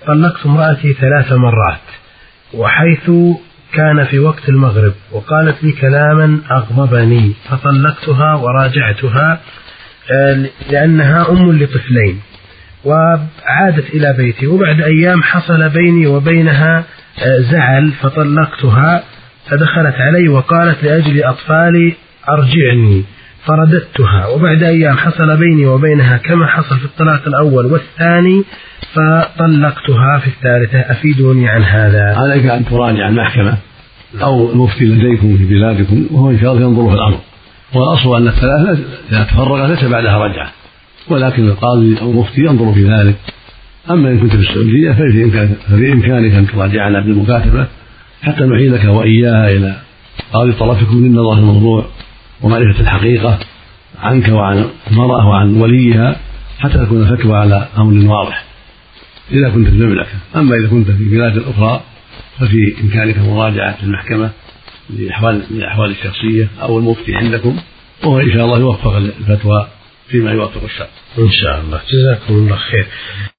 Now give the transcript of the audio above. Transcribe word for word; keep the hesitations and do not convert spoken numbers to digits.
طلقت امرأتي ثلاث مرات وحيث كان في وقت المغرب، وقالت لي كلاما أغضبني فطلقتها وراجعتها لأنها أم لطفلين، وعادت إلى بيتي، وبعد أيام حصل بيني وبينها زعل فطلقتها، فدخلت علي وقالت لأجل أطفالي أرجعني فرددتها، وبعد أيام حصل بيني وبينها كما حصل في الطلاق الأول والثاني فطلقتها في الثالثة. أفيدوني عن هذا. عليك أن تراجع المحكمة أو المفتي لديكم في بلادكم وهو إن شاء الله ينظر في الأمر، والأصل أن الثلاثة إذا تفرقت ليس بعدها رجعة، ولكن القاضي أو المفتي ينظر في ذلك. أما إن كنت في السعودية ففي إمكانك أن تراجعنا بالمكاتبة حتى نعيدك وإياها إلى قاضي طرفكم للنظر في الموضوع ومعرفة الحقيقة عنك وعن المرأة وعن وليها حتى تكون الفتوى على أمر واضح إذا كنت في المملكة. أما إذا كنت في بلاد أخرى ففي إمكانك مراجعة المحكمة للأحوال الشخصية أو المفتي عندكم، وهو إن شاء الله يوفق الفتوى فيما يوافق الشرع. إن شاء الله. جزاكم الله خير.